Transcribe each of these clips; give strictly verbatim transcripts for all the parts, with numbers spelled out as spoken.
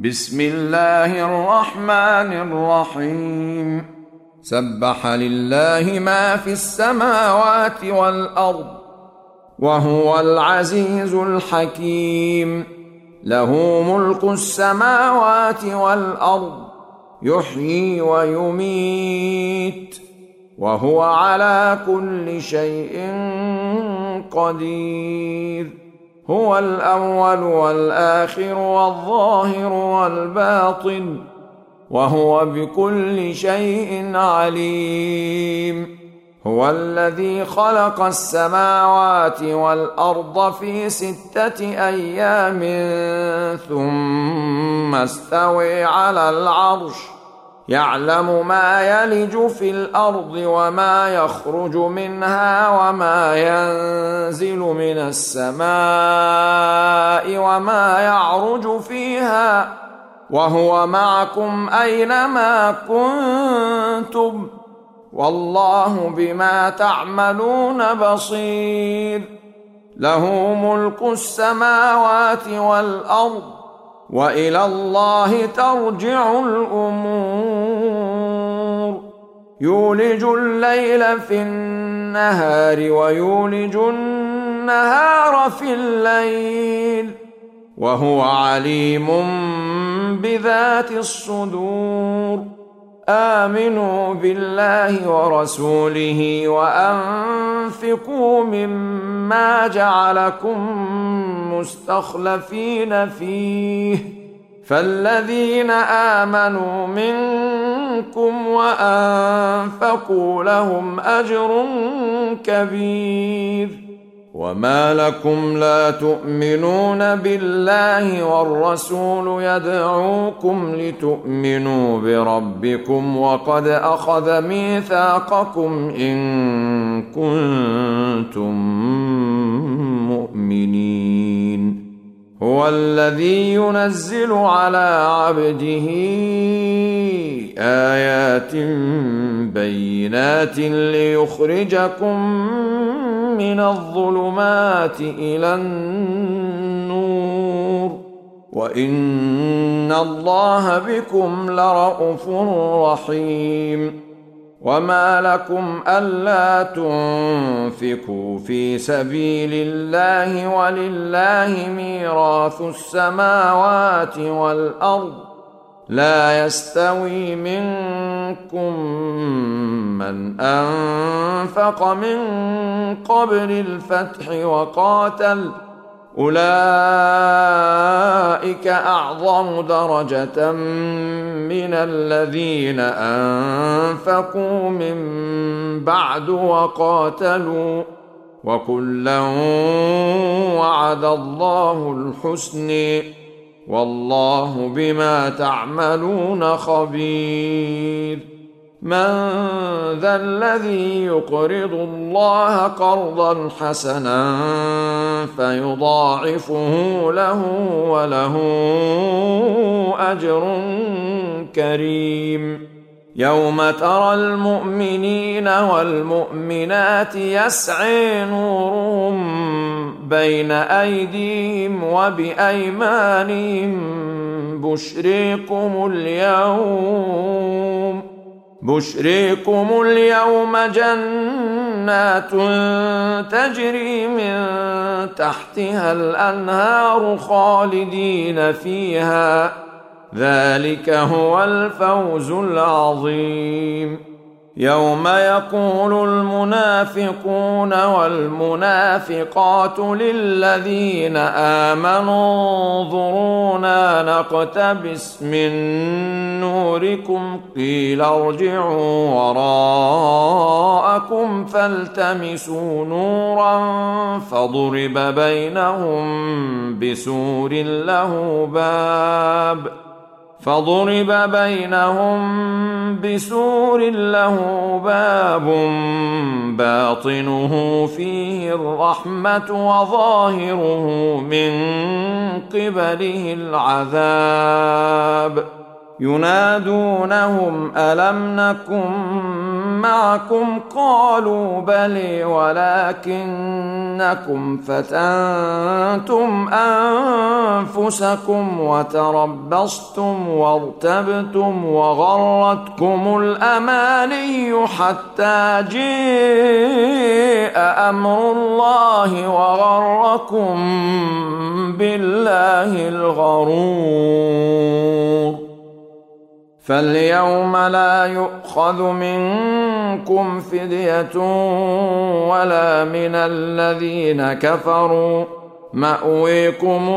بسم الله الرحمن الرحيم سبح لله ما في السماوات والأرض وهو العزيز الحكيم له ملك السماوات والأرض يحيي ويميت وهو على كل شيء قدير هو الأول والآخر والظاهر والباطن وهو بكل شيء عليم هو الذي خلق السماوات والأرض في ستة أيام ثم استوى على العرش يعلم ما يلج في الأرض وما يخرج منها وما ينزل من السماء وما يعرج فيها وهو معكم أينما كنتم والله بما تعملون بصير له ملك السماوات والأرض وإلى الله ترجع الأمور يولج الليل في النهار ويولج النهار في الليل وهو عليم بذات الصدور آمنوا بالله ورسوله وأنفقوا مما جعلكم مستخلفين فيه فالذين آمنوا منكم وأنفقوا لهم أجر كبير وما لكم لا تؤمنون بالله والرسول يدعوكم لتؤمنوا بربكم وقد أخذ ميثاقكم إن كنتم مؤمنين هو الذي ينزل على عبده آيات بينات ليخرجكم من الظلمات إلى النور وإن الله بكم لرءوف رحيم وما لكم ألا تنفقوا في سبيل الله ولله ميراث السماوات والأرض لا يستوي منكم من أنفق من قبل الفتح وقاتل أولئك أعظم درجة من الذين أنفقوا من بعد وقاتلوا وكلا وعد الله الحسن والله بما تعملون خبير من ذا الذي يقرض الله قرضا حسنا فيضاعفه له وله أجر كريم يوم ترى المؤمنين والمؤمنات يسعى نورهم بين أيديهم وبأيمانهم بشريكم اليوم بشريكم اليوم جنات تجري من تحتها الأنهار خالدين فيها ذلك هو الفوز العظيم يوم يقول المنافقون والمنافقات للذين آمنوا انظرونا نقتبس من نوركم قيل ارجعوا وراءكم فالتمسوا نورا فضرب بينهم بسور له باب فضرب بينهم بسور له باب باطنه فيه الرحمة وظاهره من قبله العذاب ينادونهم ألم نكن معكم قالوا بلى ولكنكم فتنتم أنفسكم وتربصتم وارتبتم وغرتكم الأماني حتى جاء أمر الله وغركم بالله الغرور. فاليوم لا يؤخذ منكم فدية ولا من الذين كفروا، مأويكم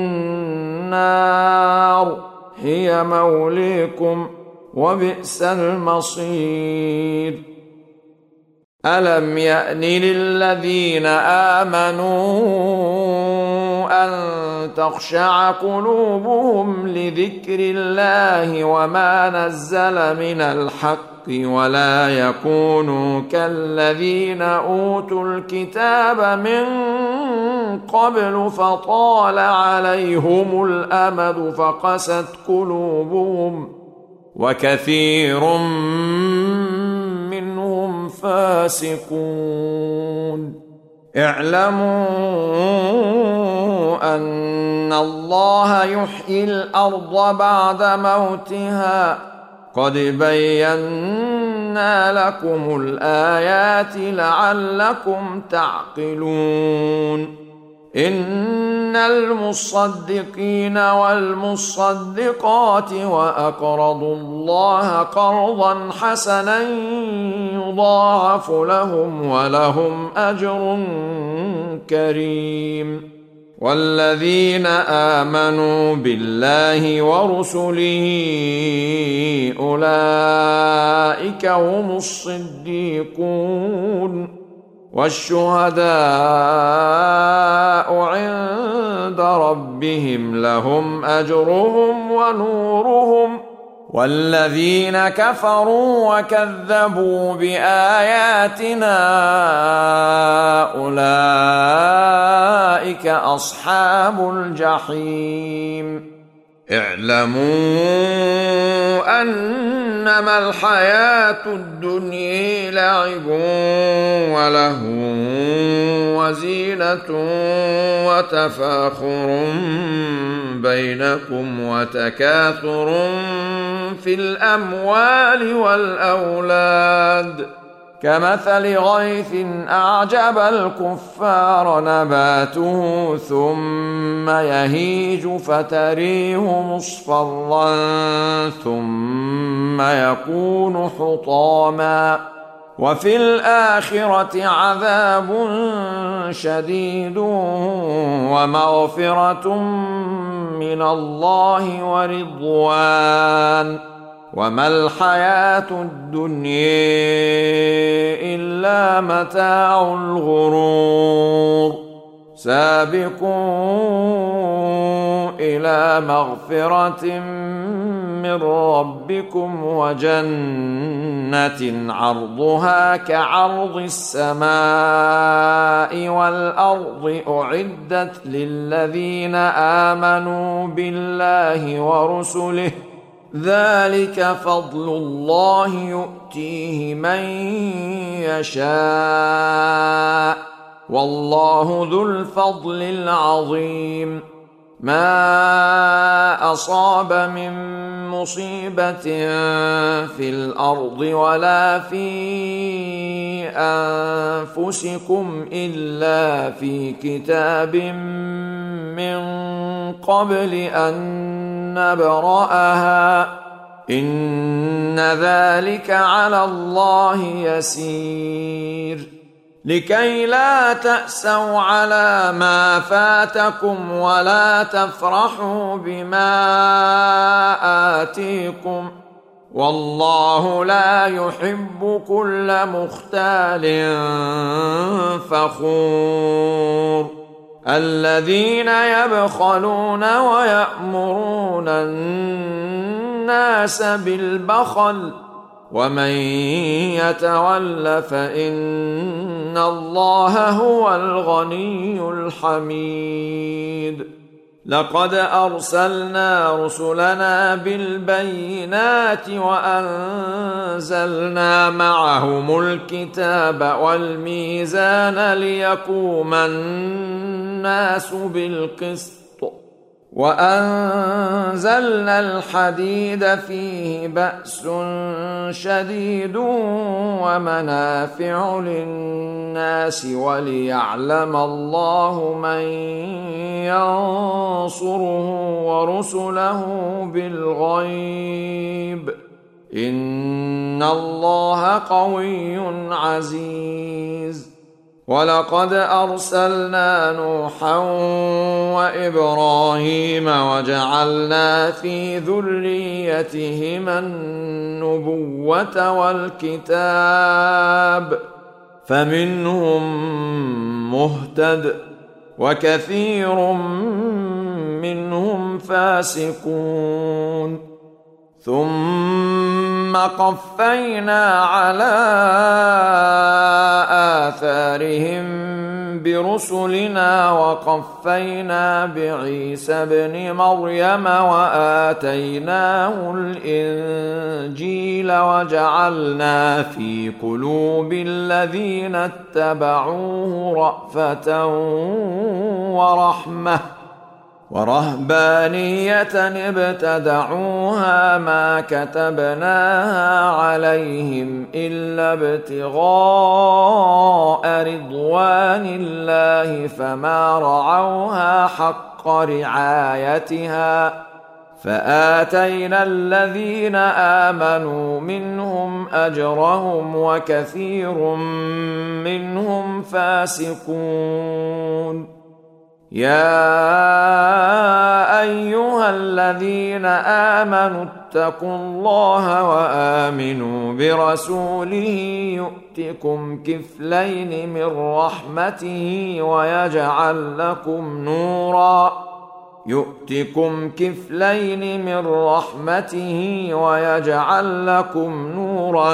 النار هي موليكم وبئس المصير. ألم يأن للذين آمنوا أن تخشع قلوبهم لذكر الله وما نزل من الحق ولا يكونوا كالذين أوتوا الكتاب من قبل فطال عليهم الأمد فقست قلوبهم وكثير منهم فاسقون. اعلموا أن الله يحيي الأرض بعد موتها قد بينا لكم الآيات لعلكم تعقلون. إن المصدقين والمصدقات وأقرضوا الله قرضا حسنا يضاعف لهم ولهم أجر كريم. والذين آمنوا بالله ورسله أولئك هم الصديقون والشهداء عند ربهم لهم أجرهم ونورهم. والذين كفروا وكذبوا بآياتنا أولئك أصحاب الجحيم. اعلموا أنما الحياة الدنيا لعب ولهو وزينة وتفاخر بينكم وتكاثر في الأموال والأولاد كمثل غيث أعجب الكفار نباته ثم يهيج فتريه مصفرا ثم يكون حطاما وفي الآخرة عذاب شديد ومغفرة من الله ورضوان وما الحياة الدنيا إلا متاع الغرور. سابقوا إلى مغفرة من ربكم وجنة عرضها كعرض السماء والأرض أعدت للذين آمنوا بالله ورسله ذلك فضل الله يؤتيه من يشاء والله ذو الفضل العظيم. ما أصاب من مصيبة في الأرض ولا في أنفسكم إلا في كتاب من قبل أن نبرأها إن ذلك على الله يسير. لكي لا تأسوا على ما فاتكم ولا تفرحوا بما آتيكم والله لا يحب كل مختال فخور. الذين يبخلون ويأمرون الناس بالبخل ومن يتول فإن الله هو الغني الحميد. لقد أرسلنا رسلنا بالبينات وأنزلنا معهم الكتاب والميزان ليقوم الناس بالقسط وأنزلنا الحديد فيه بأس شديد ومنافع للناس وليعلم الله من ينصره ورسله بالغيب إن الله قوي عزيز. ولقد أرسلنا نوحا وإبراهيم وجعلنا في ذريتهما النبوة والكتاب فمنهم مهتد وكثير منهم فاسقون. ثم قفينا على آثارهم برسلنا وقفينا بعيسى ابن مريم وآتيناه الإنجيل وجعلنا في قلوب الذين اتبعوه رأفة ورحمة ورهبانية ابتدعوها ما كتبناها عليهم إلا ابتغاء رضوان الله فما رعوها حق رعايتها فآتينا الذين آمنوا منهم أجرهم وكثير منهم فاسقون. يا أيها الذين آمنوا اتقوا الله وآمنوا برسوله يؤتكم كفلين من رحمته ويجعل لكم نورا يؤتكم كفلين من رحمته ويجعل لكم نورا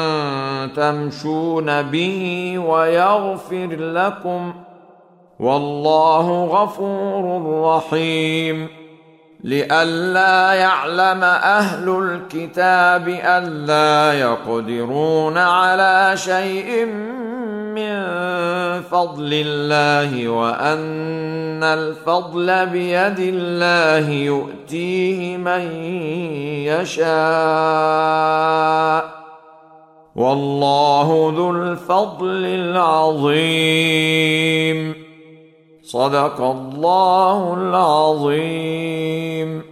تمشون به ويغفر لكم والله غفور رحيم. لئلا يعلم أهل الكتاب ألا يقدرون على شيء من فضل الله وأن الفضل بيد الله يؤتيه من يشاء والله ذو الفضل العظيم. صدق الله العظيم.